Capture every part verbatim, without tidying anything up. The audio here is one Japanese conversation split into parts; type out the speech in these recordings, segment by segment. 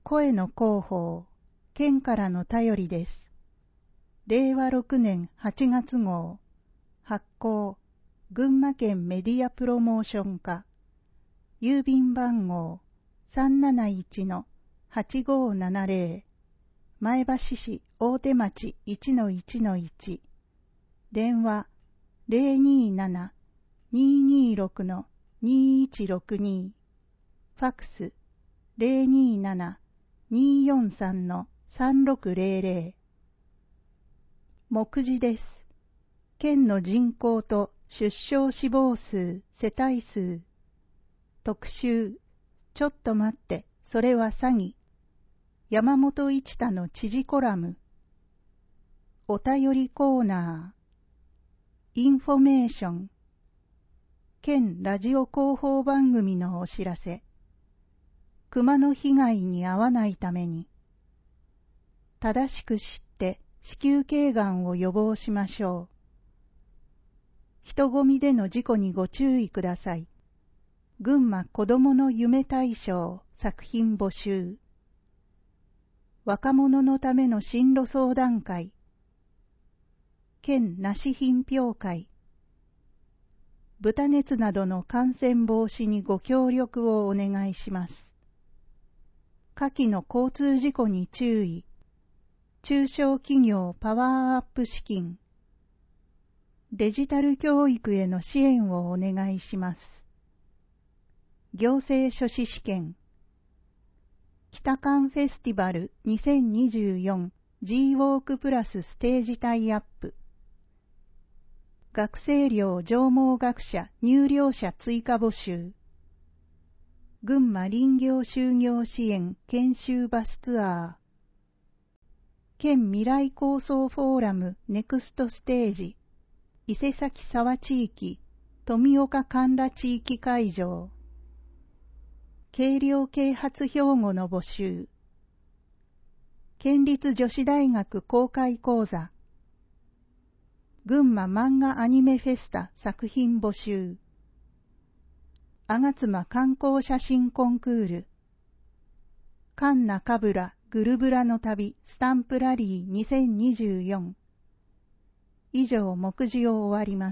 声の広報、県からの便りです。れいわろくねんはちがつ号、発行、群馬県メディアプロモーション課、郵便番号 さんなないちのはちごーななぜろ、前橋市大手町 いちのいちのいち、電話 ゼロにーなな にーにーろく にーいちろくに、ファックス ゼロにーなな にーよんさん さんろくぜろぜろ。目次です。県の人口と出生死亡数、世帯数。特集、ちょっと待って、それは詐欺。山本一太の知事コラム。お便りコーナー。インフォメーション。県ラジオ広報番組のお知らせ。熊の被害に遭わないために。正しく知って子宮頸がんを予防しましょう。人混みでの事故にご注意ください。群馬子どもの夢大賞作品募集。若者のための進路相談会。県梨品評会。豚熱などの感染防止にご協力をお願いします。下記の交通事故に注意。中小企業パワーアップ資金。デジタル教育への支援をお願いします。行政書士試験。北館フェスティバルにせんにじゅうよん G ウォークプラスステージタイアップ。学生寮上毛学者入寮者追加募集。群馬林業就業支援研修バスツアー。県未来構想フォーラムネクストステージ。伊勢崎沢地域、富岡神良地域会場。軽量啓発標語の募集。県立女子大学公開講座。群馬漫画アニメフェスタ作品募集。吾妻観光写真コンクール。カンナカブラグルブラの旅スタンプラリーにせんにじゅうよん。以上目次を終わります。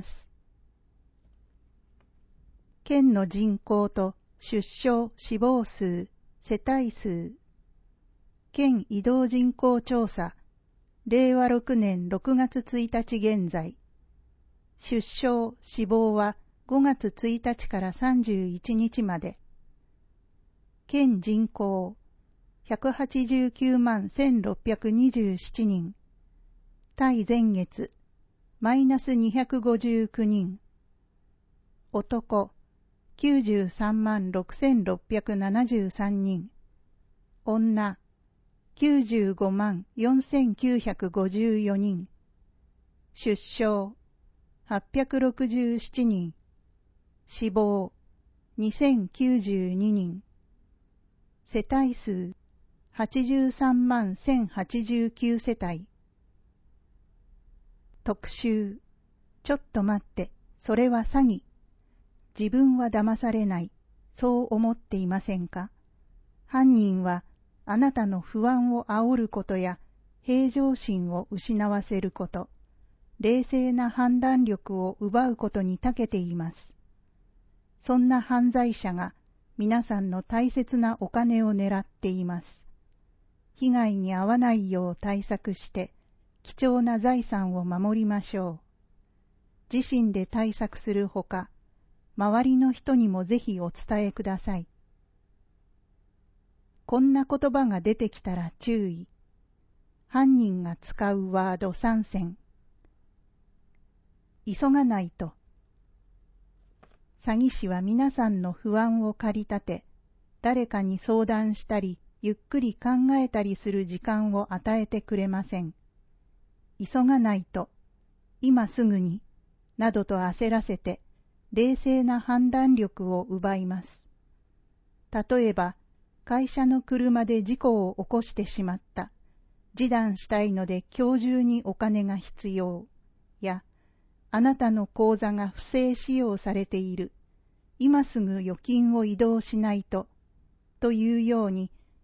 県の人口と出生死亡数、世帯数。県移動人口調査。れいわろくねんろくがつついたち現在。出生死亡はごがつついたちからさんじゅういちにちまで。県人口ひゃくはちじゅうきゅうまんせんろっぴゃくにじゅうななにん。対前月、マイナスにひゃくごじゅうきゅうにん。男、きゅうじゅうさんまんろくせんろっぴゃくななじゅうさんにん。女、きゅうじゅうごまんよんせんきゅうひゃくごじゅうよにん。出生、はっぴゃくろくじゅうななにん。死亡、にせんきゅうじゅうににん。世帯数、はちじゅうさんまんせんはちじゅうきゅうせたい。特集、ちょっと待って、それは詐欺。自分は騙されない、そう思っていませんか？犯人はあなたの不安を煽ることや平常心を失わせること、冷静な判断力を奪うことに長けています。そんな犯罪者が皆さんの大切なお金を狙っています。被害に遭わないよう対策して貴重な財産を守りましょう。自身で対策するほか、周りの人にもぜひお伝えください。こんな言葉が出てきたら注意。犯人が使うワードさんせん。急がないと。詐欺師は皆さんの不安を駆り立て、誰かに相談したり、ゆっくり考えたりする時間を与えてくれません。急がないと、今すぐに、などと焦らせて、冷静な判断力を奪います。例えば、会社の車で事故を起こしてしまった。示談したいので今日中にお金が必要。や、あなたの口座が不正使用されている。今すぐ預金を移動しないと。というように、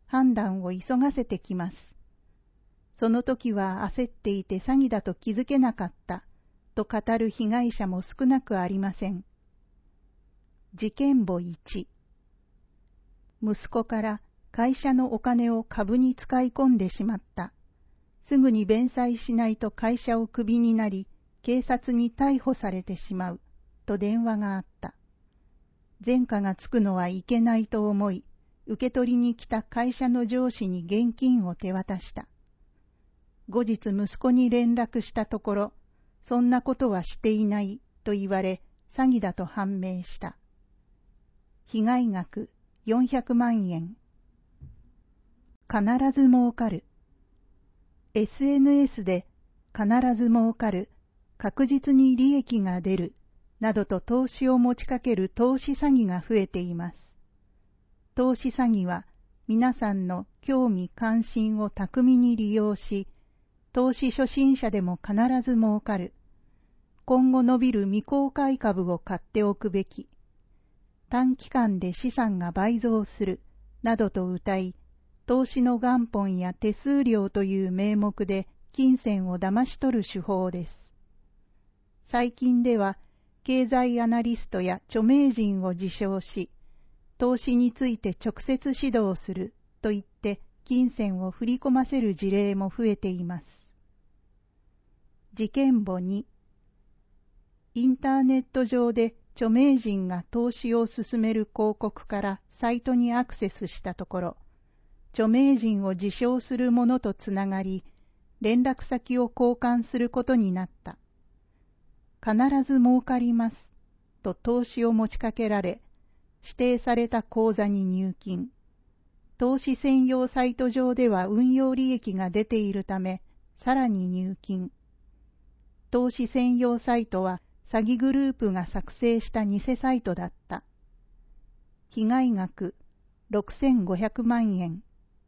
判断を急がせてきます。その時は焦っていて詐欺だと気づけなかったと語る被害者も少なくありません。事件簿いち、息子から会社のお金を株に使い込んでしまった。すぐに弁済しないと会社をクビになり、警察に逮捕されてしまうと電話があった。前科がつくのはいけないと思い、受け取りに来た会社の上司に現金を手渡した。後日息子に連絡したところ、そんなことはしていないと言われ、詐欺だと判明した。被害額よんひゃくまんえん。必ず儲かる。エスエヌエス で必ず儲かる、確実に利益が出る、などと投資を持ちかける投資詐欺が増えています。投資詐欺は皆さんの興味関心を巧みに利用し、投資初心者でも必ず儲かる。今後伸びる未公開株を買っておくべき。短期間で資産が倍増する、などと謳い、投資の元本や手数料という名目で金銭を騙し取る手法です。最近では、経済アナリストや著名人を自称し、投資について直接指導すると言って金銭を振り込ませる事例も増えています。事件簿に、インターネット上で著名人が投資を勧める広告からサイトにアクセスしたところ、著名人を自称する者とつながり、連絡先を交換することになった。必ず儲かりますと投資を持ちかけられ、指定された口座に入金。投資専用サイト上では運用利益が出ているため、さらに入金。投資専用サイトは詐欺グループが作成した偽サイトだった。被害額ろくせんごひゃくまんえん。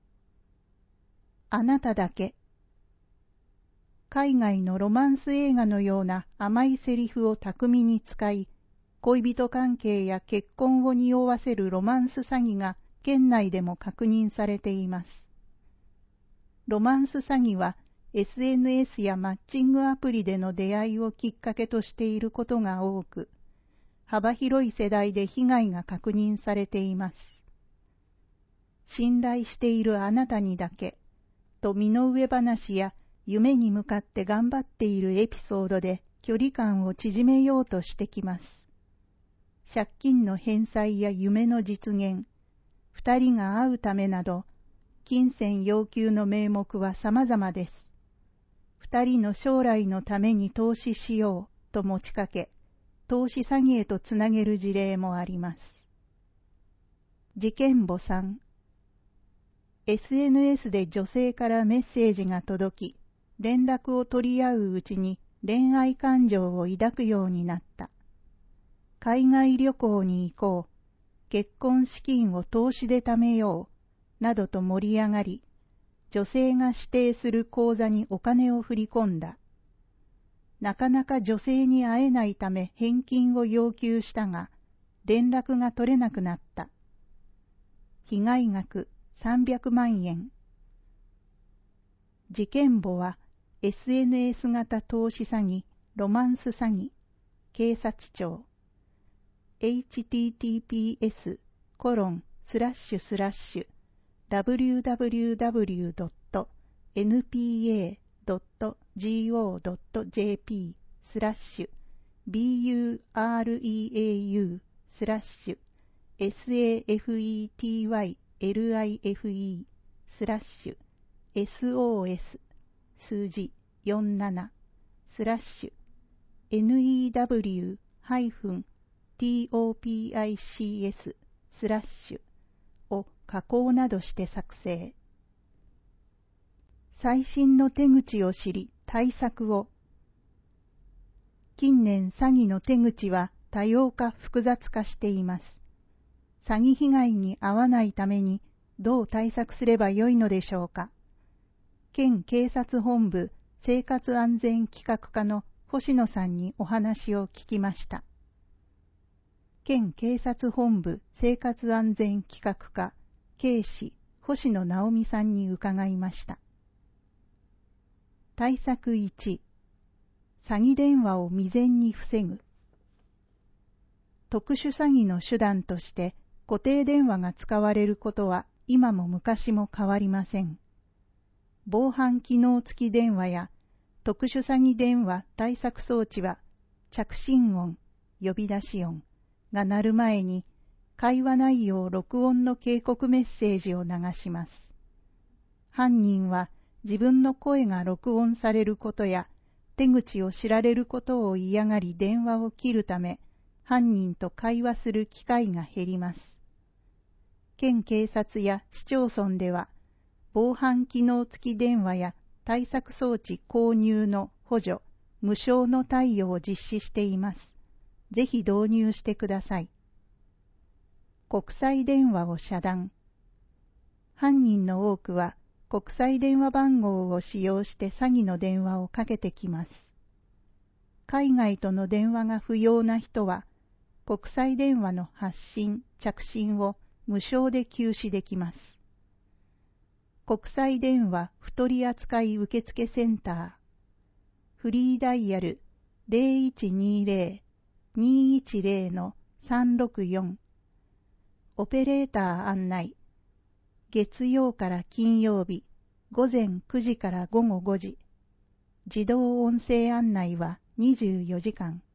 あなただけ。海外のロマンス映画のような甘いセリフを巧みに使い、恋人関係や結婚を匂わせるロマンス詐欺が県内でも確認されています。ロマンス詐欺は エスエヌエス やマッチングアプリでの出会いをきっかけとしていることが多く、幅広い世代で被害が確認されています。信頼しているあなたにだけと身の上話や夢に向かって頑張っているエピソードで距離感を縮めようとしてきます。借金の返済や夢の実現、二人が会うためなど、金銭要求の名目は様々です。二人の将来のために投資しようと持ちかけ、投資詐欺へとつなげる事例もあります。事件簿さん、エスエヌエス で女性からメッセージが届き、連絡を取り合ううちに恋愛感情を抱くようになった。海外旅行に行こう、結婚資金を投資で貯めよう、などと盛り上がり、女性が指定する口座にお金を振り込んだ。なかなか女性に会えないため返金を要求したが、連絡が取れなくなった。被害額さんびゃくまんえん。事件簿は エスエヌエス 型投資詐欺、ロマンス詐欺、警察庁。エイチティーティーピーエスコロンスラッシュスラッシュダブリューダブリューダブリュードットエヌピーエードットジーオードットジェーピースラッシュビーユーアールイーエーユースラッシュエスエーエフイーティーワイエルアイエフイースラッシュエスオーエス数字よんじゅうななスラッシュ エヌイーダブリュー ハイフン トピック スラッシュを加工などして作成。最新の手口を知り対策を。近年詐欺の手口は多様化複雑化しています。詐欺被害に遭わないためにどう対策すればよいのでしょうか。県警察本部生活安全企画課の星野さんにお話を聞きました。県警察本部生活安全企画課警視星野直美さんに伺いました。対策いち、詐欺電話を未然に防ぐ。特殊詐欺の手段として固定電話が使われることは今も昔も変わりません。防犯機能付き電話や特殊詐欺電話対策装置は着信音、呼び出し音が鳴る前に会話内容録音の警告メッセージを流します。犯人は自分の声が録音されることや手口を知られることを嫌がり電話を切るため、犯人と会話する機会が減ります。県警察や市町村では、防犯機能付き電話や対策装置購入の補助、無償の貸与を実施しています。ぜひ導入してください。国際電話を遮断。犯人の多くは国際電話番号を使用して詐欺の電話をかけてきます。海外との電話が不要な人は、国際電話の発信・着信を無償で休止できます。国際電話不取扱受付センター、フリーダイヤル ゼロいちにゼロ にいちゼロ のさんろくよん、オペレーター案内、月曜から金曜日、午前くじから午後ごじ、自動音声案内はにじゅうよじかん。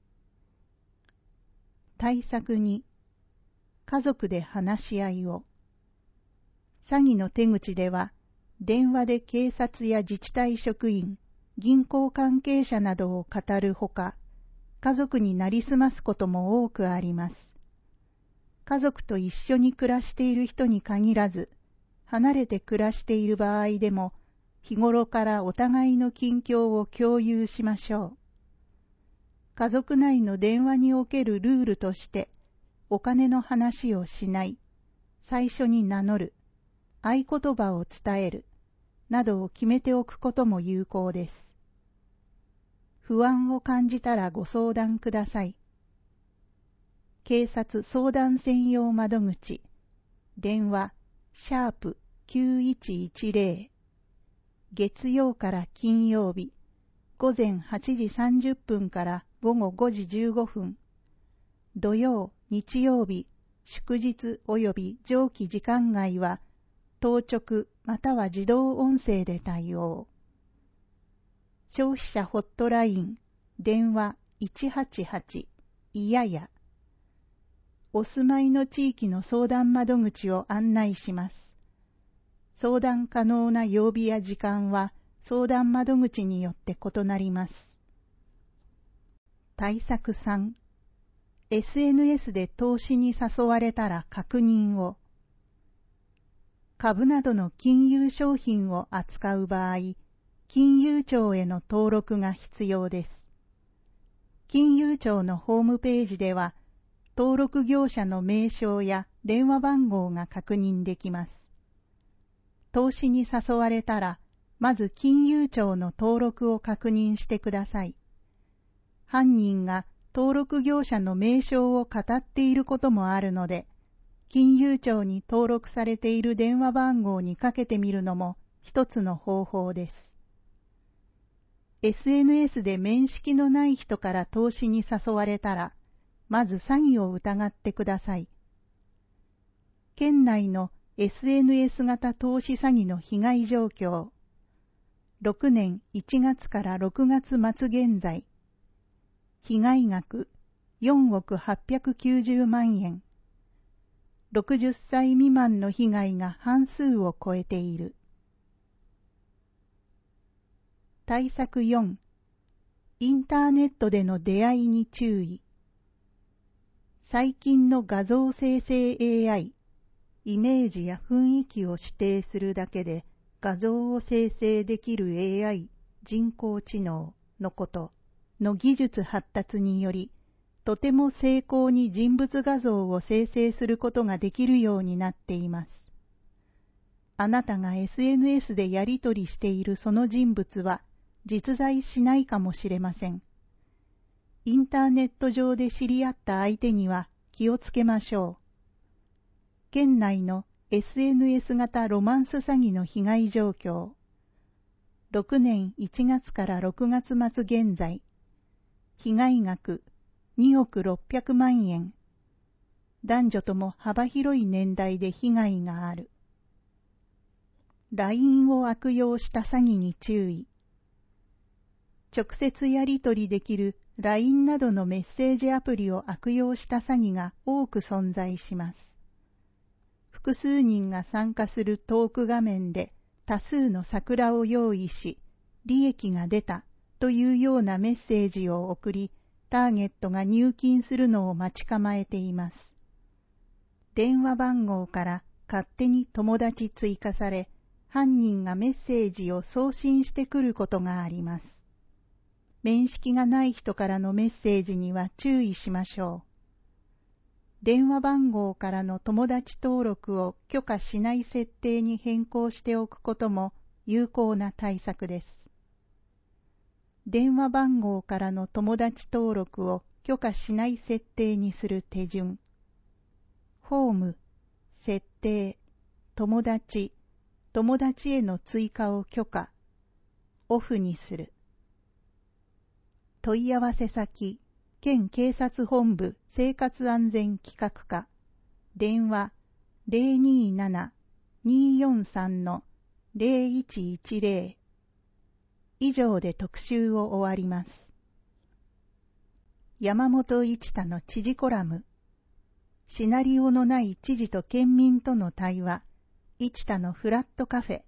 対策に、家族で話し合いを。詐欺の手口では、電話で警察や自治体職員、銀行関係者などを語るほか、家族になりすますことも多くあります。家族と一緒に暮らしている人に限らず、離れて暮らしている場合でも、日頃からお互いの近況を共有しましょう。家族内の電話におけるルールとして、お金の話をしない、最初に名乗る、合言葉を伝える、などを決めておくことも有効です。不安を感じたらご相談ください。警察相談専用窓口、電話、シャープきゅういちいちゼロ、月曜から金曜日、午前はちじさんじゅっぷんから午後ごじじゅうごふん、土曜、日曜日、祝日及び上記時間外は、当直または自動音声で対応。消費者ホットライン、電話いちはちはち、いやや。お住まいの地域の相談窓口を案内します。相談可能な曜日や時間は相談窓口によって異なります。対策さん、エスエヌエス で投資に誘われたら確認を。株などの金融商品を扱う場合、金融庁への登録が必要です。金融庁のホームページでは、登録業者の名称や電話番号が確認できます。投資に誘われたら、まず金融庁の登録を確認してください。犯人が登録業者の名称を語っていることもあるので、金融庁に登録されている電話番号にかけてみるのも一つの方法です。エスエヌエス で面識のない人から投資に誘われたら、まず詐欺を疑ってください。県内の エスエヌエス 型投資詐欺の被害状況。ろくねんいちがつからろくがつ末現在。被害額よんおくはっぴゃくきゅうじゅうまんえん。ろくじゅっさい未満の被害が半数を超えている。対策よん、インターネットでの出会いに注意。最近の画像生成 エーアイ、イメージや雰囲気を指定するだけで画像を生成できる エーアイ、人工知能のことの技術発達により、とても精巧に人物画像を生成することができるようになっています。あなたが エスエヌエス でやり取りしているその人物は実在しないかもしれません。インターネット上で知り合った相手には気をつけましょう。県内のエスエヌエス 型ロマンス詐欺の被害状況。ろくねんいちがつからろくがつ末現在。被害額におくろっぴゃくまんえん。男女とも幅広い年代で被害がある。ライン を悪用した詐欺に注意。直接やり取りできる ライン などのメッセージアプリを悪用した詐欺が多く存在します。複数人が参加するトーク画面で多数の桜を用意し、利益が出たというようなメッセージを送り、ターゲットが入金するのを待ち構えています。電話番号から勝手に友達追加され、犯人がメッセージを送信してくることがあります。面識がない人からのメッセージには注意しましょう。電話番号からの友達登録を許可しない設定に変更しておくことも有効な対策です。電話番号からの友達登録を許可しない設定にする手順。ホーム、設定、友達、友達への追加を許可、オフにする。問い合わせ先、県警察本部生活安全企画課、電話 ゼロにーなな にーよんさん ゼロいちいちゼロ。以上で特集を終わります。山本一太の知事コラム。シナリオのない知事と県民との対話。一太のフラットカフェ。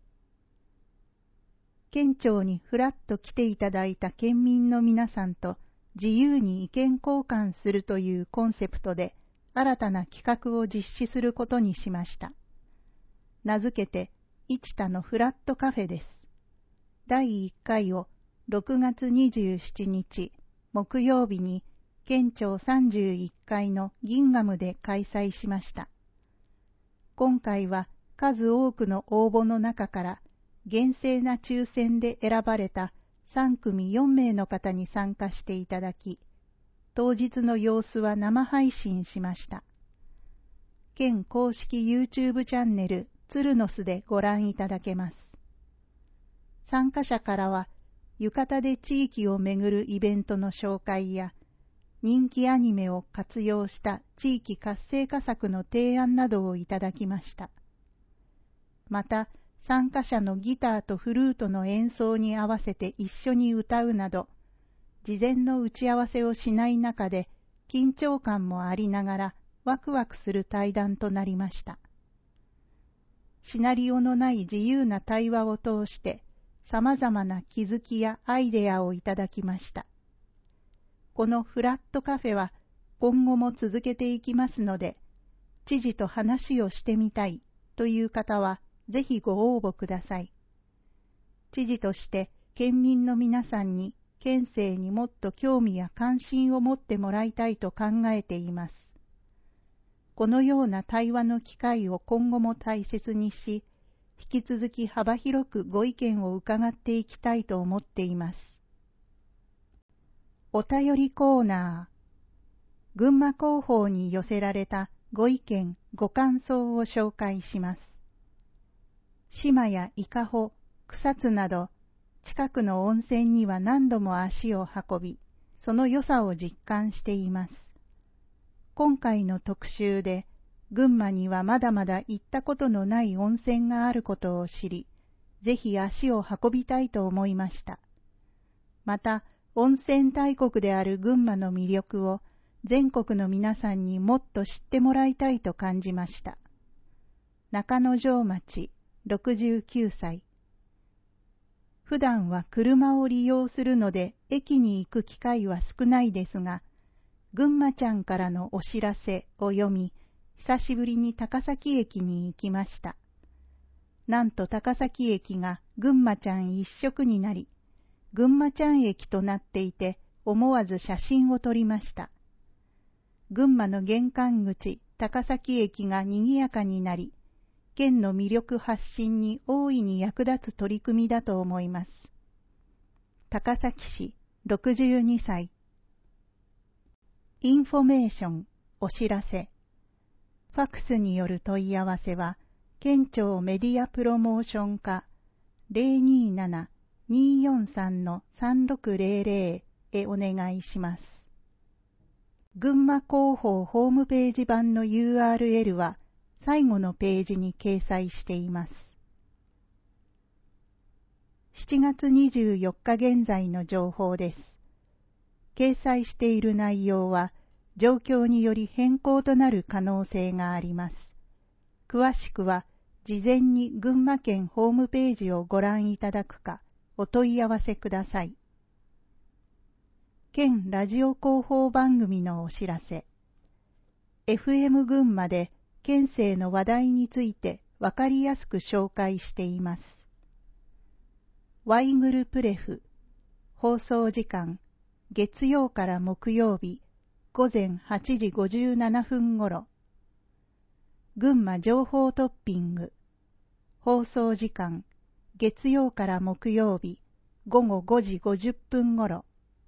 県庁にフラッと来ていただいた県民の皆さんと自由に意見交換するというコンセプトで新たな企画を実施することにしました。名付けて一太のフラットカフェです。だいいっかいをろくがつにじゅうしちにち木曜日に県庁さんじゅういっかいのギンガムで開催しました。今回は数多くの応募の中から厳正な抽選で選ばれたさんくみよんめいの方に参加していただき、当日の様子は生配信しました。県公式 YouTube チャンネルツルノスでご覧いただけます。参加者からは、浴衣で地域を巡るイベントの紹介や、人気アニメを活用した地域活性化策の提案などをいただきました。また、参加者のギターとフルートの演奏に合わせて一緒に歌うなど、事前の打ち合わせをしない中で、緊張感もありながらワクワクする対談となりました。シナリオのない自由な対話を通して、様々な気づきやアイデアをいただきました。このフラットカフェは今後も続けていきますので、知事と話をしてみたいという方はぜひご応募ください。知事として県民の皆さんに県政にもっと興味や関心を持ってもらいたいと考えています。このような対話の機会を今後も大切にし、引き続き幅広くご意見を伺っていきたいと思っています。お便りコーナー。群馬広報に寄せられたご意見、ご感想を紹介します。島や伊香保、草津など、近くの温泉には何度も足を運び、その良さを実感しています。今回の特集で、群馬にはまだまだ行ったことのない温泉があることを知り、ぜひ足を運びたいと思いました。また、温泉大国である群馬の魅力を全国の皆さんにもっと知ってもらいたいと感じました。中之条町、ろくじゅうきゅうさい。普段は車を利用するので駅に行く機会は少ないですが、群馬ちゃんからのお知らせを読み、久しぶりに高崎駅に行きました。なんと高崎駅が群馬ちゃん一色になり、群馬ちゃん駅となっていて思わず写真を撮りました。群馬の玄関口高崎駅が賑やかになり、県の魅力発信に大いに役立つ取り組みだと思います。高崎市ろくじゅうにさい。インフォメーション、お知らせ。ファックスによる問い合わせは県庁メディアプロモーション課 ゼロにーなな にーよんさん さんろくゼロゼロ へお願いします。群馬広報ホームページ版の ユーアールエル は最後のページに掲載しています。しちがつにじゅうよっか現在の情報です。掲載している内容は状況により変更となる可能性があります。詳しくは事前に群馬県ホームページをご覧いただくかお問い合わせください。県ラジオ広報番組のお知らせ。エフエム 群馬で県政の話題についてわかりやすく紹介しています。ワイグルプレフ放送時間月曜から木曜日午前はちじごじゅうななふんごろ。群馬情報トッピング放送時間月曜から木曜日午後ごじごじゅっぷんごろ。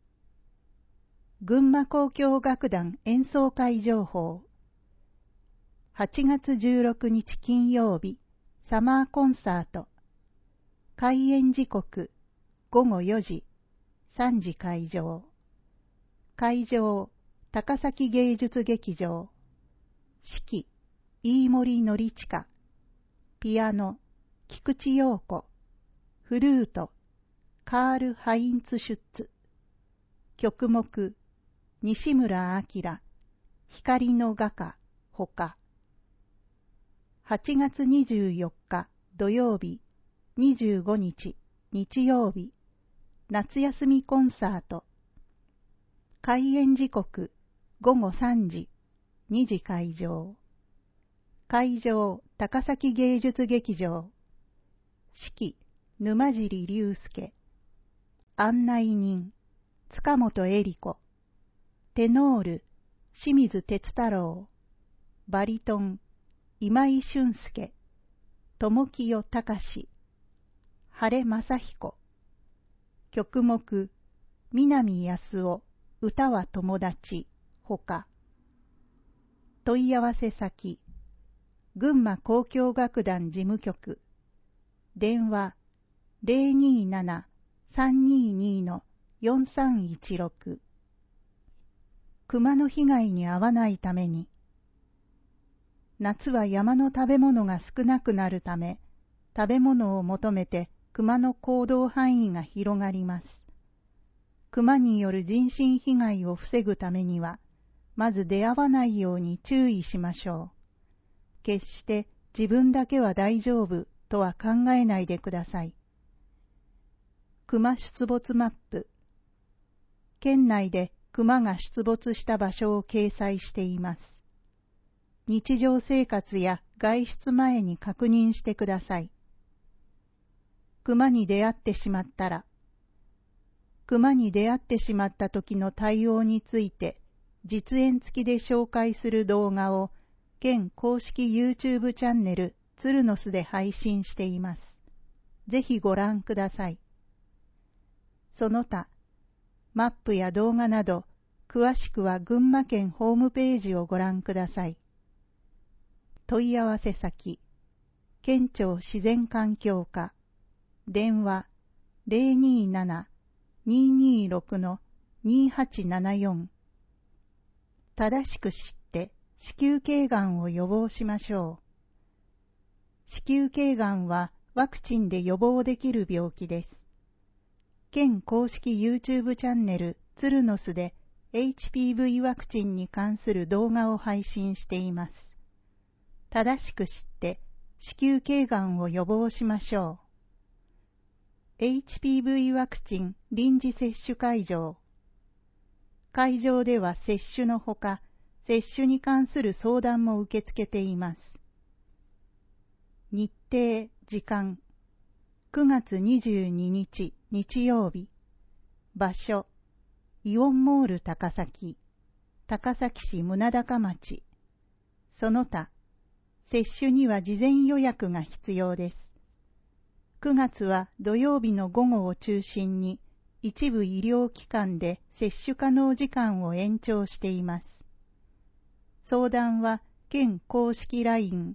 群馬交響楽団演奏会情報。はちがつじゅうろくにち金曜日サマーコンサート。開演時刻ごごよじ、さんじ会場。会場高崎芸術劇場。指揮飯森典親。ピアノ菊池陽子。フルートカール・ハインツシュッツ。曲目西村明。光の画家ほか。はちがつにじゅうよっか土曜日にじゅうごにち日曜日夏休みコンサート。開演時刻ごごさんじ、にじ会場。会場高崎芸術劇場。指揮沼尻龍介。案内人塚本恵里子。テノール清水哲太郎。バリトン今井俊介。友清隆。晴正彦。曲目南康夫歌は友達ほか。問い合わせ先群馬交響楽団事務局電話 ゼロにーなな さんにーにー よんさんいちろく。熊の被害に遭わないために。夏は山の食べ物が少なくなるため、食べ物を求めて熊の行動範囲が広がります。熊による人身被害を防ぐためには、まず出会わないように注意しましょう。決して自分だけは大丈夫とは考えないでください。熊出没マップ。県内で熊が出没した場所を掲載しています。日常生活や外出前に確認してください。熊に出会ってしまったら、熊に出会ってしまった時の対応について実演付きで紹介する動画を県公式 YouTube チャンネルツルノスで配信しています。ぜひご覧ください。その他、マップや動画など詳しくは群馬県ホームページをご覧ください。問い合わせ先、県庁自然環境課、電話 ゼロにーなな にーにーろく にーはちななよん。正しく知って子宮頸がんを予防しましょう。子宮頸がんはワクチンで予防できる病気です。県公式 YouTube チャンネルツルノスで エイチピーブイ ワクチンに関する動画を配信しています。正しく知って子宮頸がんを予防しましょう。エイチピーブイ ワクチン臨時接種会場。会場では接種のほか、接種に関する相談も受け付けています。日程、時間。くがつにじゅうににち日曜日。場所。イオンモール高崎。高崎市宗高町。その他、接種には事前予約が必要です。くがつは土曜日の午後を中心に一部医療機関で接種可能時間を延長しています。相談は県公式 ライン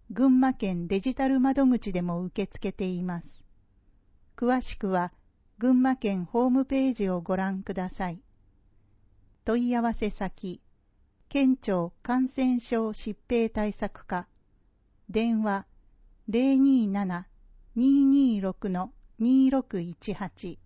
群馬県デジタル窓口でも受け付けています。詳しくは、群馬県ホームページをご覧ください。問い合わせ先、県庁感染症疾病対策課、電話 ゼロにーなな にーにーろく にーろくいちはち。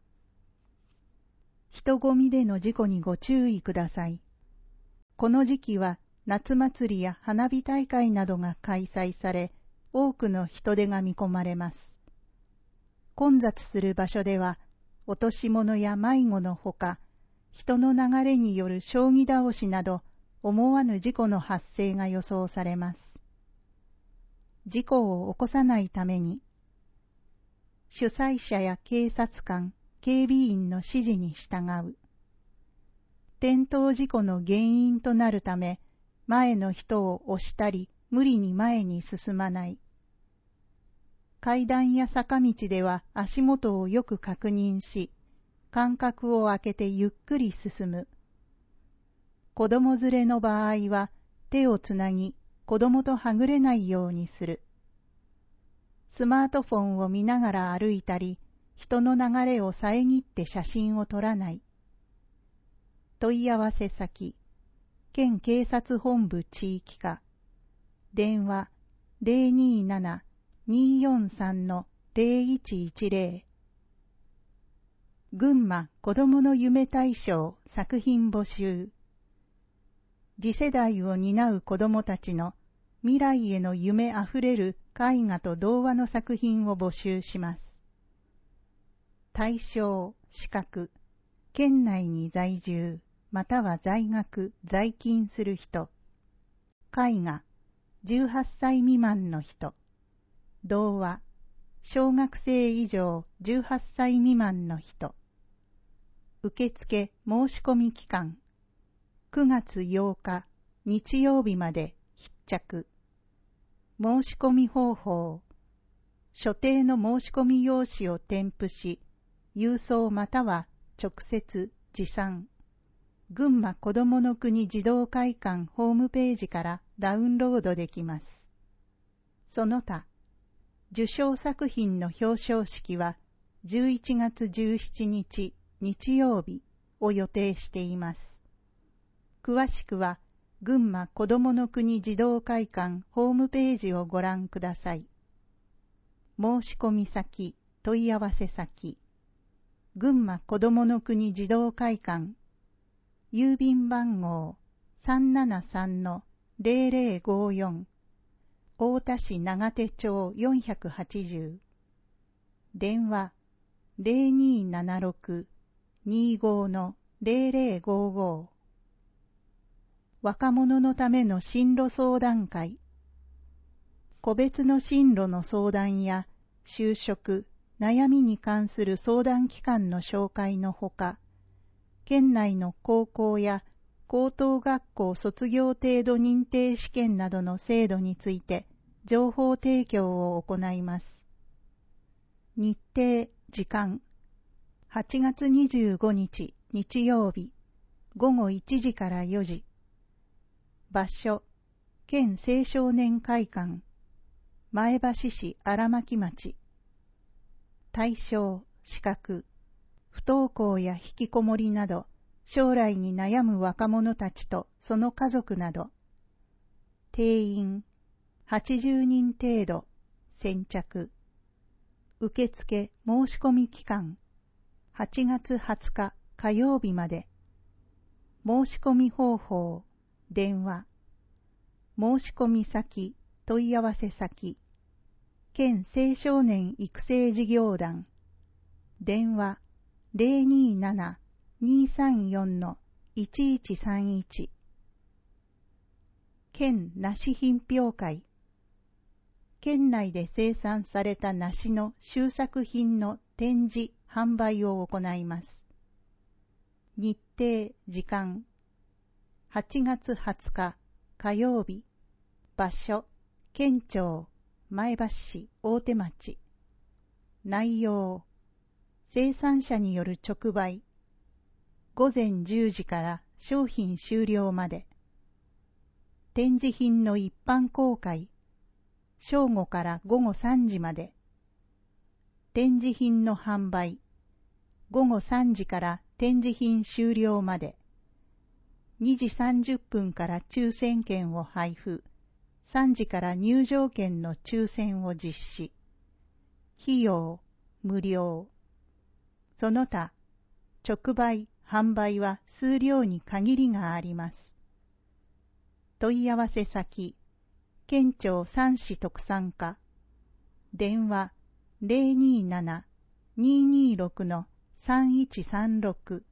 人混みでの事故にご注意ください。この時期は夏祭りや花火大会などが開催され、多くの人出が見込まれます。混雑する場所では、落とし物や迷子のほか、人の流れによる将棋倒しなど、思わぬ事故の発生が予想されます。事故を起こさないために、主催者や警察官、警備員の指示に従う。転倒事故の原因となるため、前の人を押したり、無理に前に進まない。階段や坂道では足元をよく確認し、間隔を空けてゆっくり進む。子供連れの場合は手をつなぎ、子供とはぐれないようにする。スマートフォンを見ながら歩いたり、人の流れを遮って写真を撮らない。問い合わせ先、県警察本部地域課、電話 ゼロにーなな にーよんさん ゼロいちいちゼロ。群馬子どもの夢大賞作品募集。次世代を担う子どもたちの未来への夢あふれる絵画と童話の作品を募集します。対象、資格、県内に在住、または在学、在勤する人。絵画、じゅうはっさい未満の人。童話、小学生以上じゅうはっさい未満の人。受付申し込み期間、くがつようか日曜日まで必着。申し込み方法、所定の申し込み用紙を添付し、郵送または直接持参。群馬こどもの国児童会館ホームページからダウンロードできます。その他、受賞作品の表彰式はじゅういちがつじゅうしちにち日曜日を予定しています。詳しくは、群馬こどもの国児童会館ホームページをご覧ください。申し込み先、問い合わせ先、群馬こどもの国児童会館、郵便番号 さんななさん ゼロゼロごよん、太田市長手町よんひゃくはちじゅう、電話 ゼロにーななろく にーごー ゼロゼロごーごー。若者のための進路相談会。個別の進路の相談や就職、悩みに関する相談機関の紹介のほか、県内の高校や高等学校卒業程度認定試験などの制度について情報提供を行います。日程、時間、はちがつにじゅうごにち日曜日、ごごいちじからよじ。場所、県青少年会館、前橋市荒牧町。対象、資格、不登校や引きこもりなど、将来に悩む若者たちとその家族など。定員、はちじゅうにん程度、先着。受付申し込み期間、はちがつはつか火曜日まで。申し込み方法、電話。申し込み先、問い合わせ先。県青少年育成事業団。電話ゼロにーなな にーさんよん いちいちさんいち。県梨品評会。県内で生産された梨の収作品の展示、販売を行います。日程、時間。はちがつはつか火曜日。場所、県庁、前橋市大手町。内容、生産者による直売。ごぜんじゅうじから商品終了まで。展示品の一般公開。 正午から午後さんじまで。展示品の販売、午後さんじから展示品終了まで。にじさんじゅっぷんから抽選券を配布、さんじから入場券の抽選を実施。費用、無料。その他、直売、販売は数量に限りがあります。問い合わせ先、県庁三市特産課、電話 ゼロにーなな にーにーろく さんいちさんろく。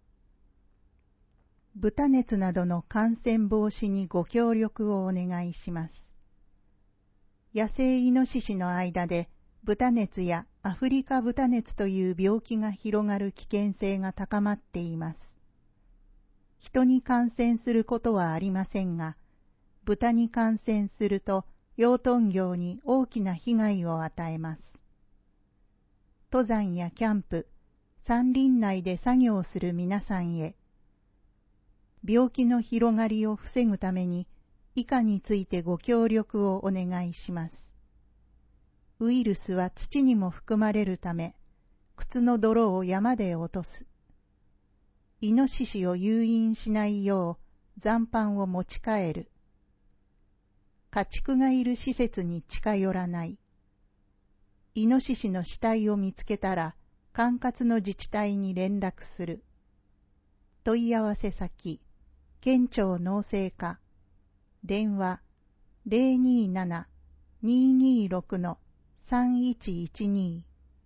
豚熱などの感染防止にご協力をお願いします。野生イノシシの間で豚熱やアフリカ豚熱という病気が広がる危険性が高まっています。人に感染することはありませんが、豚に感染すると養豚業に大きな被害を与えます。登山やキャンプ、山林内で作業する皆さんへ、病気の広がりを防ぐために以下についてご協力をお願いします。ウイルスは土にも含まれるため、靴の泥を山で落とす。イノシシを誘引しないよう残飯を持ち帰る。家畜がいる施設に近寄らない。イノシシの死体を見つけたら管轄の自治体に連絡する。問い合わせ先、県庁農政課、電話 ゼロにーなな にーにーろく さんいちいちに。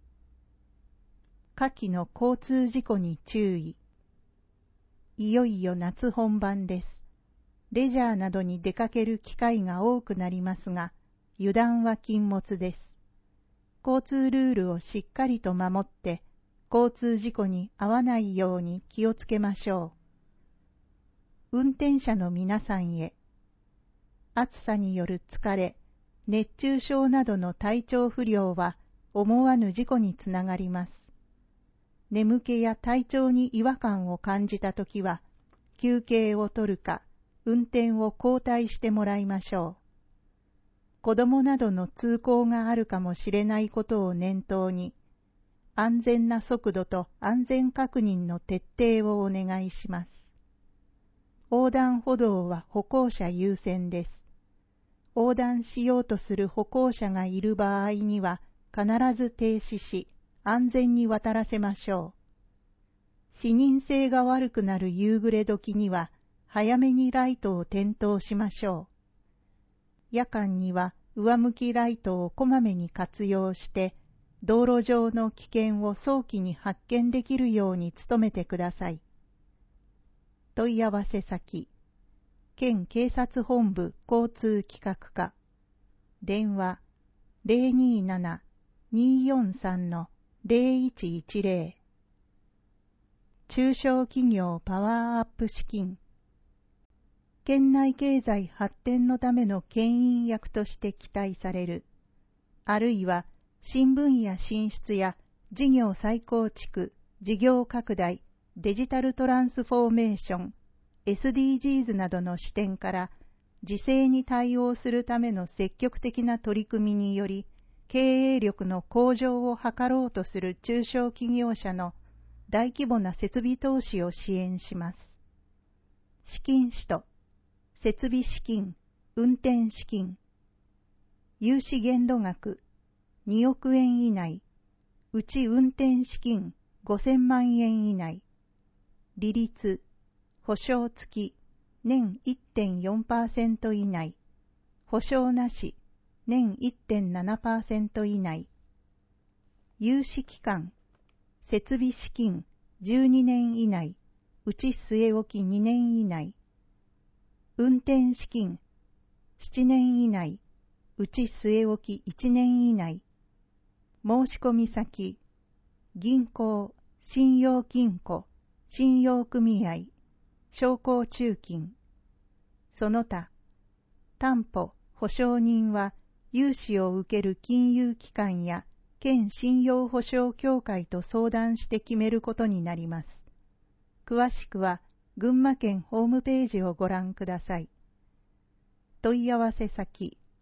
夏季の交通事故に注意。いよいよ夏本番です。レジャーなどに出かける機会が多くなりますが、油断は禁物です。交通ルールをしっかりと守って、交通事故に遭わないように気をつけましょう。運転者の皆さんへ、暑さによる疲れ、熱中症などの体調不良は思わぬ事故につながります。眠気や体調に違和感を感じたときは、休憩を取るか、運転を交代してもらいましょう。子供などの通行があるかもしれないことを念頭に、安全な速度と安全確認の徹底をお願いします。横断歩道は歩行者優先です。横断しようとする歩行者がいる場合には、必ず停止し、安全に渡らせましょう。視認性が悪くなる夕暮れ時には、早めにライトを点灯しましょう。夜間には上向きライトをこまめに活用して、道路上の危険を早期に発見できるように努めてください。問い合わせ先、県警察本部交通企画課、電話 ゼロにーなな にーよんさん ゼロいちいちゼロ。中小企業パワーアップ資金、県内経済発展のための牽引役として期待される、あるいは新分野進出や事業再構築、事業拡大、デジタルトランスフォーメーション、エスディージーズ などの視点から時勢に対応するための積極的な取り組みにより、経営力の向上を図ろうとする中小企業者の大規模な設備投資を支援します。資金使途、設備資金、運転資金、融資限度額におくえん以内、うち運転資金ごせんまんえん以内、利率、保証付き、年 いってんよんパーセント 以内、保証なし、年 いってんななパーセント 以内、融資期間、設備資金じゅうにねん以内、うち据え置きにねん以内、運転資金ななねん以内、うち据え置きいちねん以内、申し込み先、銀行、信用金庫、信用組合、商工中金、その他、担保、保証人は融資を受ける金融機関や県信用保証協会と相談して決めることになります。詳しくは群馬県ホームページをご覧ください。問い合わせ先、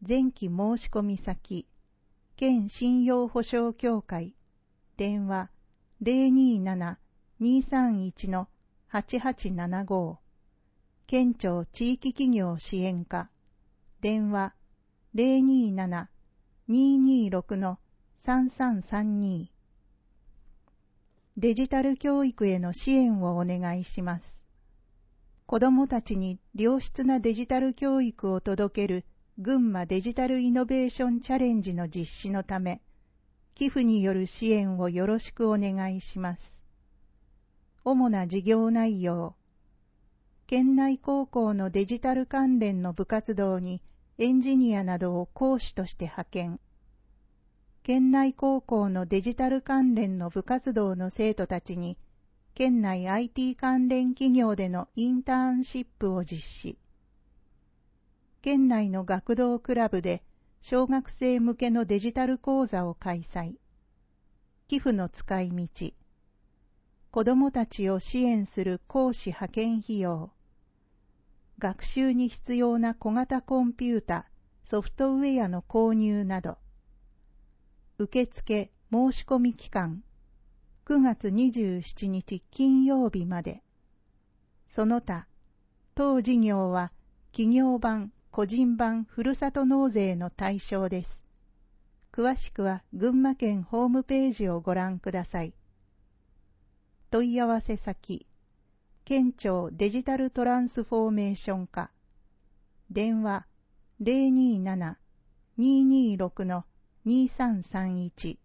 前期申し込み先、県信用保証協会、電話 ゼロにーなな にーさんいち はちはちななご、県庁地域企業支援課、電話 ゼロにーなな にーにーろく さんさんさんに。デジタル教育への支援をお願いします。子どもたちに良質なデジタル教育を届ける群馬デジタルイノベーションチャレンジの実施のため、寄付による支援をよろしくお願いします。主な事業内容、県内高校のデジタル関連の部活動にエンジニアなどを講師として派遣。県内高校のデジタル関連の部活動の生徒たちに、県内 アイティー 関連企業でのインターンシップを実施。県内の学童クラブで小学生向けのデジタル講座を開催。寄付の使い道。子どもたちを支援する講師派遣費用。学習に必要な小型コンピュータ、ソフトウェアの購入など。受付申し込み期間。くがつにじゅうしちにち金曜日まで。その他、当事業は企業版、個人版ふるさと納税の対象です。詳しくは群馬県ホームページをご覧ください。問い合わせ先、県庁デジタルトランスフォーメーション課、電話 ゼロにーなな にーにーろく にーさんさんいち。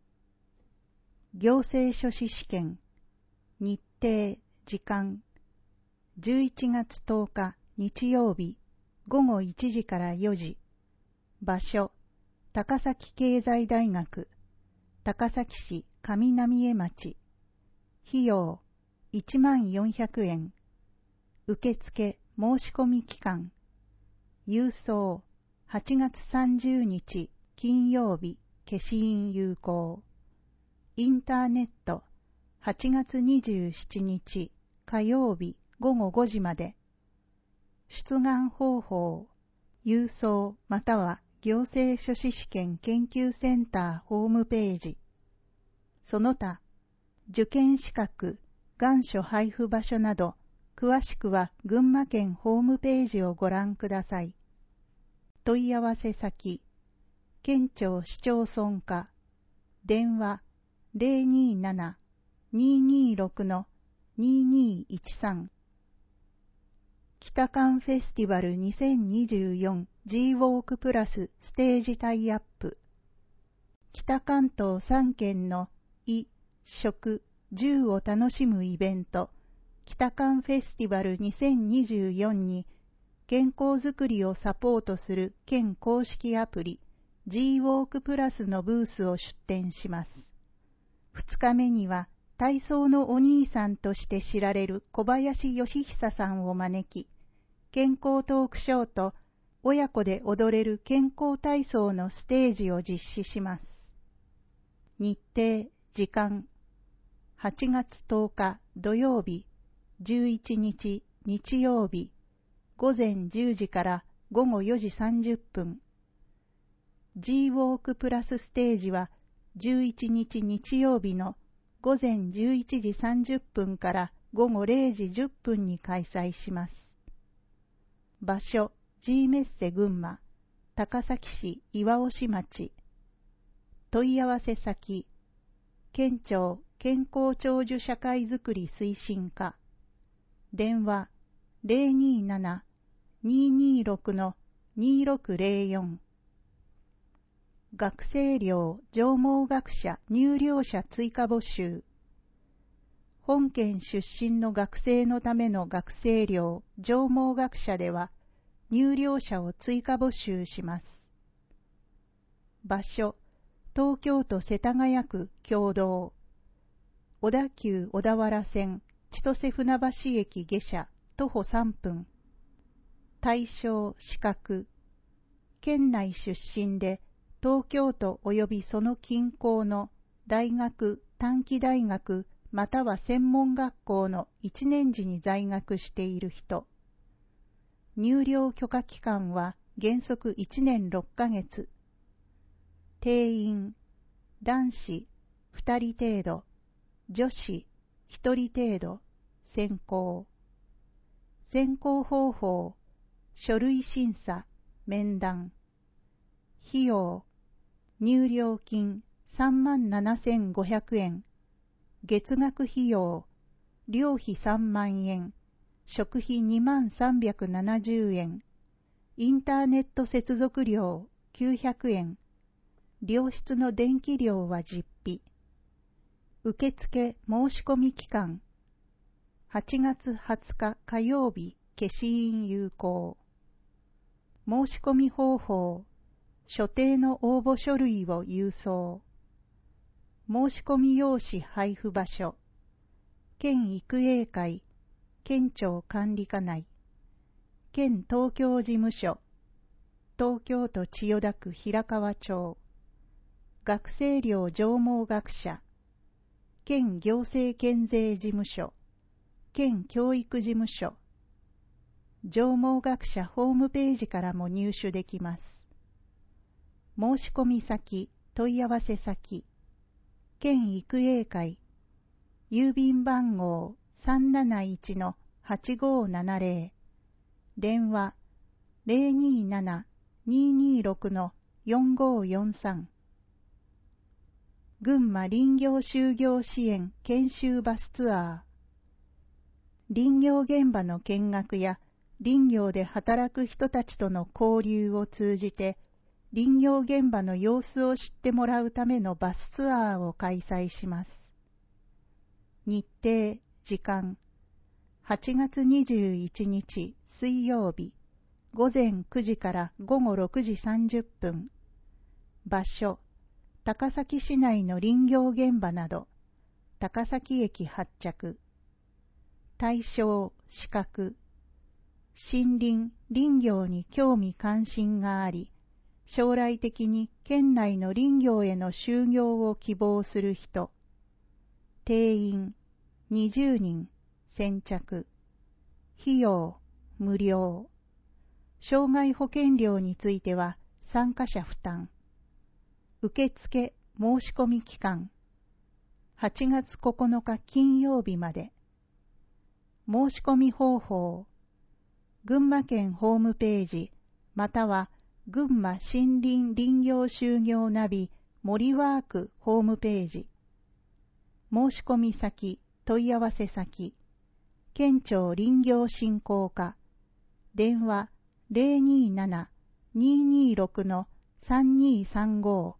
行政書士試験、日程、時間、じゅういちがつとおか日曜日、ごごいちじからよじ、場所、高崎経済大学、高崎市上浪江町、費用、いちまんよんひゃくえん、受付申し込み期間、郵送、はちがつさんじゅうにち金曜日、消印有効、インターネット、はちがつにじゅうしちにち火曜日ごごごじまで、出願方法、郵送または行政書士試験研究センターホームページ。その他、受験資格、願書配布場所など、詳しくは群馬県ホームページをご覧ください。問い合わせ先、県庁市町村課、電話ゼロにーなな にーにーろく にーにーいちさん。北関フェスティバルにせんにじゅうよん G ウォークプラスステージタイアップ。北関東さん県の衣、食、住を楽しむイベント、北関フェスティバルにせんにじゅうよんに健康づくりをサポートする県公式アプリ G ウォークプラスのブースを出展します。二日目には体操のお兄さんとして知られる小林義久さんを招き、健康トークショーと親子で踊れる健康体操のステージを実施します。日程、時間、はちがつとおか土曜日、じゅういちにち日曜日、ごぜんじゅうじからごごよじさんじゅっぷん。G ウォークプラスステージはじゅういちにち日曜日のごぜんじゅういちじさんじゅっぷんからごごれいじじゅっぷんに開催します。場所、G メッセ群馬、高崎市岩押町。問い合わせ先、県庁健康長寿社会づくり推進課。電話ゼロにーなな にーにーろく にーろくゼロよん。学生寮上毛学者入寮者追加募集。本県出身の学生のための学生寮上毛学者では入寮者を追加募集します。場所、東京都世田谷区経堂。小田急小田原線千歳船橋駅下車徒歩さんぷん。対象資格。県内出身で東京都及びその近郊の大学、短期大学または専門学校のいちねん時に在学している人。入寮許可期間は原則いちねんろっかげつ。定員、男子ふたり程度、女子ひとり程度、選考。選考方法、書類審査、面談。費用、入寮金さんまんななせんごひゃくえん、月額費用、寮費さんまんえん、食費にまんさんびゃくななじゅうえん、インターネット接続料きゅうひゃくえん、寮室の電気料は実費。受付申し込み期間、はちがつはつか火曜日、消印有効。申し込み方法、所定の応募書類を郵送。申し込み用紙配布場所、県育英会、県庁管理課内、県東京事務所、東京都千代田区平川町、学生寮上毛学者、県行政県税事務所、県教育事務所、上毛学者ホームページからも入手できます。申し込み先、問い合わせ先、県育英会、郵便番号 さんなないちのはちごななぜろ、電話 ゼロにーなな にーにーろく のよんごよんさん。群馬林業就業支援研修バスツアー。林業現場の見学や林業で働く人たちとの交流を通じて、林業現場の様子を知ってもらうためのバスツアーを開催します。日程、時間、はちがつにじゅういちにち水曜日、ごぜんくじからごごろくじさんじゅっぷん。場所、高崎市内の林業現場など、高崎駅発着。対象、資格。森林、林業に興味関心があり、将来的に県内の林業への就業を希望する人。定員、にじゅうにん、先着。費用、無料。障害保険料については参加者負担。受付申し込み期間、はちがつここのか金曜日まで。申し込み方法、群馬県ホームページ、または群馬森林林業就業ナビ森ワークホームページ。申し込み先、問い合わせ先、県庁林業振興課、電話 ゼロにーなな にーにーろく のさんにーさんご。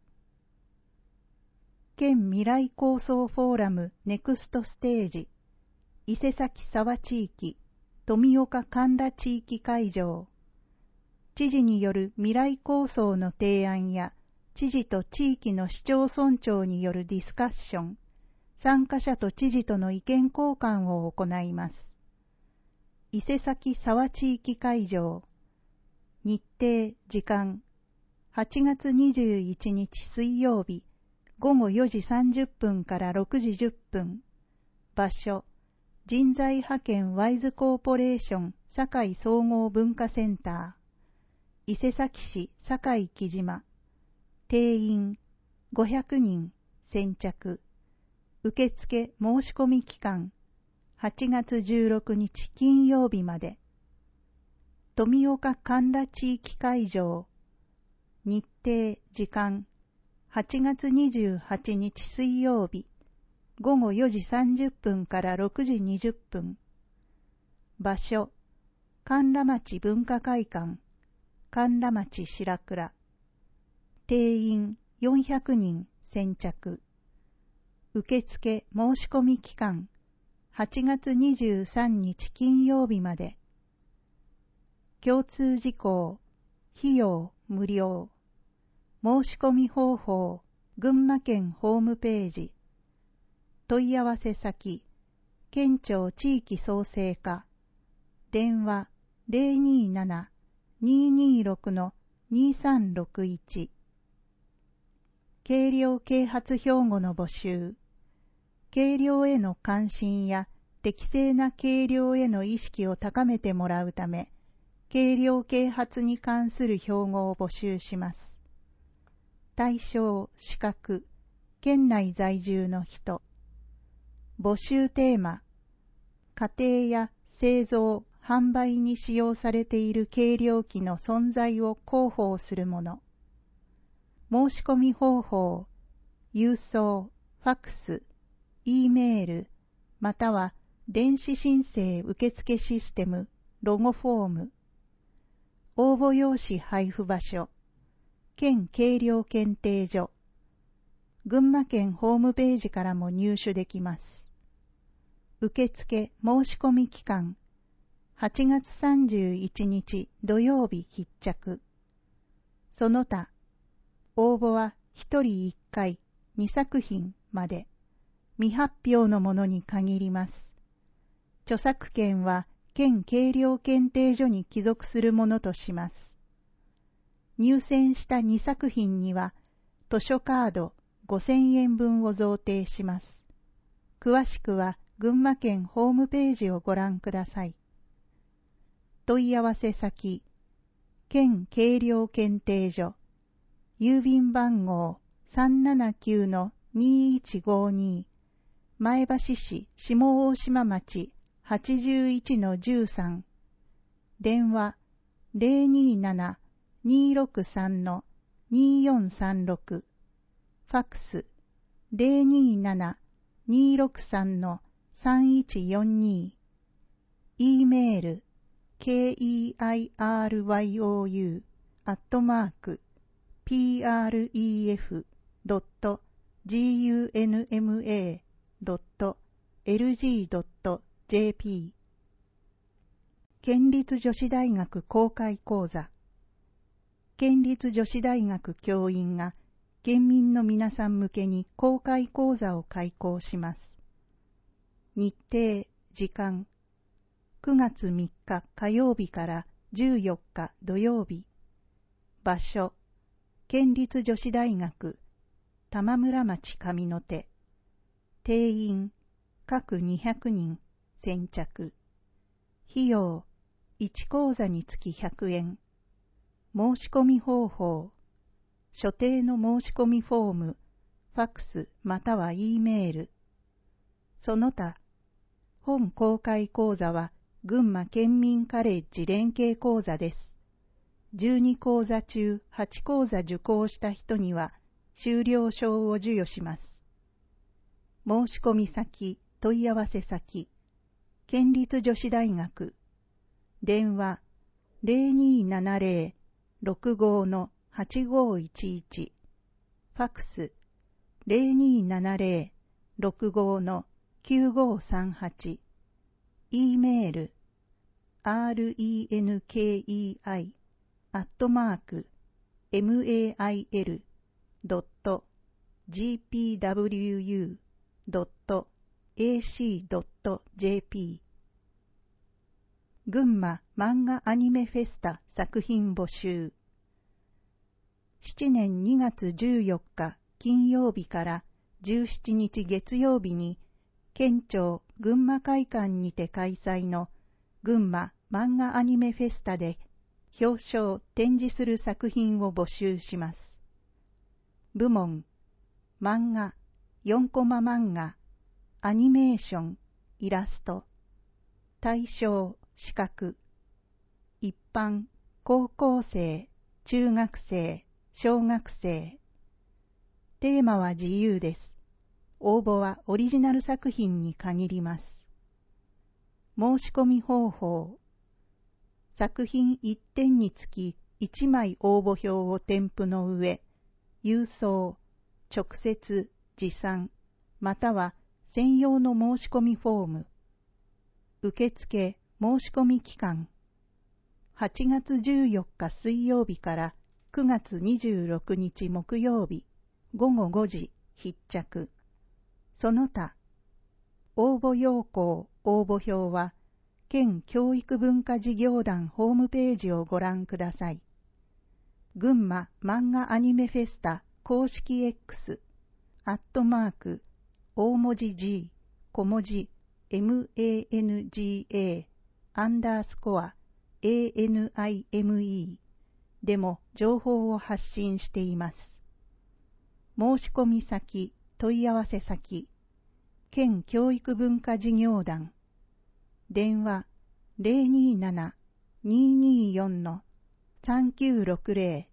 県未来構想フォーラムネクストステージ、伊勢崎沢地域、富岡神田地域会場。知事による未来構想の提案や、知事と地域の市町村長によるディスカッション、参加者と知事との意見交換を行います。伊勢崎沢地域会場。日程、時間、はちがつにじゅういちにち水曜日、ごごよじさんじゅっぷんからろくじじゅっぷん。場所、人材派遣ワイズコーポレーション堺総合文化センター。伊勢崎市堺木島。定員、ごひゃくにん、先着。受付申し込み期間、はちがつじゅうろくにち金曜日まで。富岡神田地域会場。日程、時間、はちがつにじゅうはちにち水曜日、ごごよじさんじゅっぷんからろくじにじゅっぷん。場所、神田町文化会館、神田町白倉。定員よんひゃくにん、先着。受付申し込み期間、はちがつにじゅうさんにち金曜日まで。共通事項、費用無料。申し込み方法、群馬県ホームページ。問い合わせ先、県庁地域創生課。電話 ゼロにーなな にーにーろく のにーさんろくいち。軽量啓発標語の募集。軽量への関心や適正な軽量への意識を高めてもらうため、 軽量啓発に関する標語を募集します。対象、資格、県内在住の人。募集テーマ、家庭や製造、販売に使用されている計量器の存在を広報するもの。申し込み方法、郵送、ファックス、Eメール、または電子申請受付システム、ロゴフォーム。応募用紙配布場所、県計量検定所。群馬県ホームページからも入手できます。受付申し込み期間、はちがつさんじゅういちにち土曜日必着。その他、応募はひとりいっかいにさくひんまで、未発表のものに限ります。著作権は県計量検定所に帰属するものとします。入選したにさくひんには、図書カードごせんえんぶんを贈呈します。詳しくは群馬県ホームページをご覧ください。問い合わせ先、県計量検定所、郵便番号 さんななきゅうのにいちごに、前橋市下大島町 はちじゅういちのじゅうさん、電話 ゼロにーなな にーろくさんのにーよんさんろく、ファックス ゼロにーなな にーろくさんのさんいちよんに、E メール ケーイーアイアールワイオーユー アットマーク ピーアールイーエフ ドット ジーユーエヌエムエー ドット エルジー ドット ジェーピー 県立女子大学公開講座。県立女子大学教員が県民の皆さん向けに公開講座を開講します。日程、時間、くがつみっか火曜日からじゅうよっか土曜日。場所、県立女子大学、玉村町上野手。定員、各にひゃくにん、先着。費用、いち講座につきひゃくえん。申し込み方法、所定の申し込みフォーム、ファックスまたは E メール。その他、本公開講座は群馬県民カレッジ連携講座です。じゅうに講座中はち講座受講した人には修了証を授与します。申し込み先、問い合わせ先、県立女子大学、電話 ゼロにーななゼロ ろくごのはちごいちいち、ファックス ゼロにーななゼロ ろくごのきゅうごさんはち、E メール アールイーエヌケーイーアイ アットマーク メール ドット ジーピーダブリューユー ドット エーシー ドット ジェーピー 群馬漫画アニメフェスタ作品募集。しちねんにがつじゅうよっか金曜日からじゅうしちにち月曜日に県庁群馬会館にて開催の群馬漫画アニメフェスタで表彰展示する作品を募集します。部門、漫画、よんコマ漫画、アニメーション、イラスト。対象、資格。一般、高校生、中学生、小学生。テーマは自由です。応募はオリジナル作品に限ります。申し込み方法。作品いってんにつきいちまい応募票を添付の上、郵送、直接、持参、または専用の申し込みフォーム。受付、申し込み期間。はちがつじゅうよっか水曜日からくがつにじゅうろくにち木曜日、ごごごじ必着。その他、応募要項、応募表は、県教育文化事業団ホームページをご覧ください。群馬漫画アニメフェスタ公式 X、アットマーク、大文字 G、小文字 マンガ、アンダースコア、 エーエヌアイエムイー でも情報を発信しています。申し込み先、問い合わせ先、県教育文化事業団、電話 ゼロにーなな にーにーよん さんきゅうろくゼロ、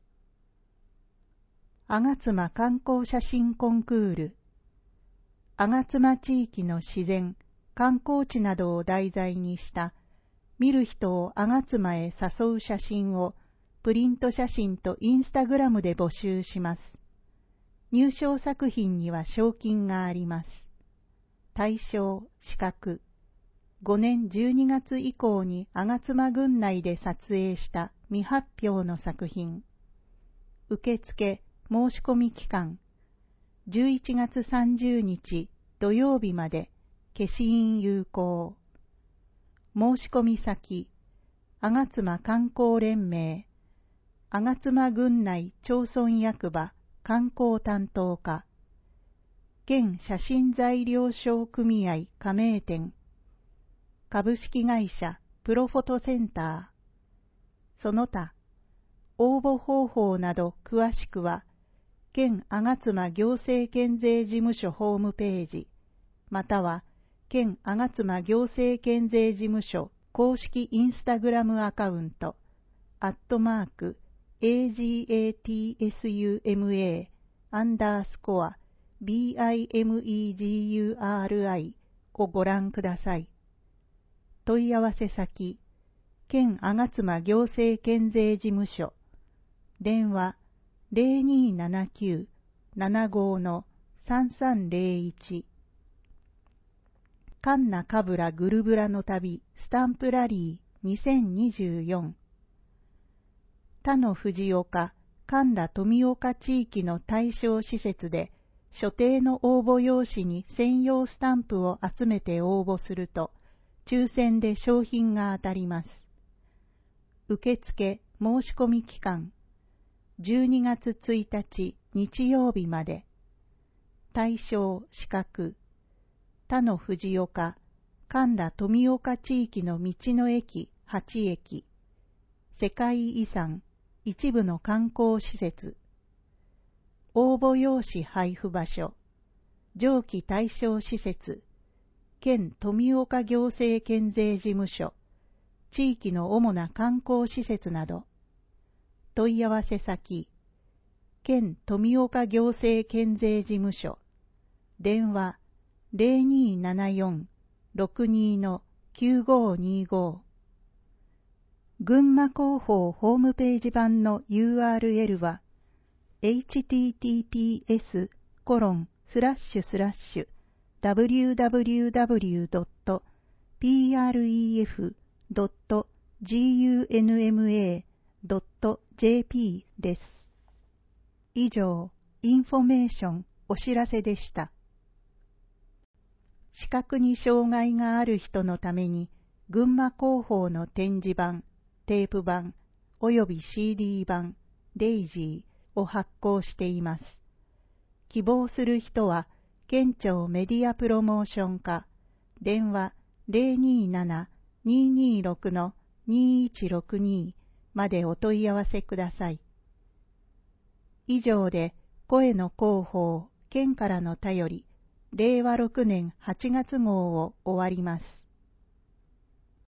吾妻観光写真コンクール、吾妻地域の自然、観光地などを題材にした見る人を吾妻へ誘う写真をプリント写真とインスタグラムで募集します。入賞作品には賞金があります。対象、資格、ごねんじゅうにがつ以降に吾妻郡内で撮影した未発表の作品。受付、申し込み期間、じゅういちがつさんじゅうにち土曜日まで、消印有効。申し込み先、吾妻観光連盟、吾妻郡内町村役場観光担当課、県写真材料商組合加盟店、株式会社プロフォトセンター、その他、応募方法など詳しくは、県吾妻行政県税事務所ホームページ、または、県吾妻行政県税事務所公式インスタグラムアカウント、アットマーク、エージーエーティーエスユーエムエー、アンダースコア、ビーアイエムイージーユーアールアイ をご覧ください。問い合わせ先、県吾妻行政県税事務所、電話 ゼロにーななきゅう ななご さんさんゼロいち、カンナカブラグルブラの旅スタンプラリーにせんにじゅうよん、他の藤岡、神田富岡地域の対象施設で所定の応募用紙に専用スタンプを集めて応募すると抽選で商品が当たります。受付申し込み期間じゅうにがつついたち日曜日まで。対象資格、他の藤岡、神田富岡地域の道の駅はちえき、世界遺産一部の観光施設、応募用紙配布場所、上記対象施設、県富岡行政県税事務所、地域の主な観光施設など、問い合わせ先、県富岡行政県税事務所、電話 ゼロにーななよん ろくにー きゅうごにーご。群馬広報ホームページ版の ユーアールエル は エイチティーティーピーエスコロンスラッシュスラッシュダブリューダブリューダブリュードットピーアールイーエフドットジーユーエヌエムエードットジェーピー です。以上、インフォメーションお知らせでした。視覚に障害がある人のために群馬広報の展示版、テープ版および シーディー 版デイジーを発行しています。希望する人は県庁メディアプロモーション課電話 ゼロにーなな にーにーろく にーいちろくに までお問い合わせください。以上で声の広報県からの便りれいわろくねんはちがつ号を終わります。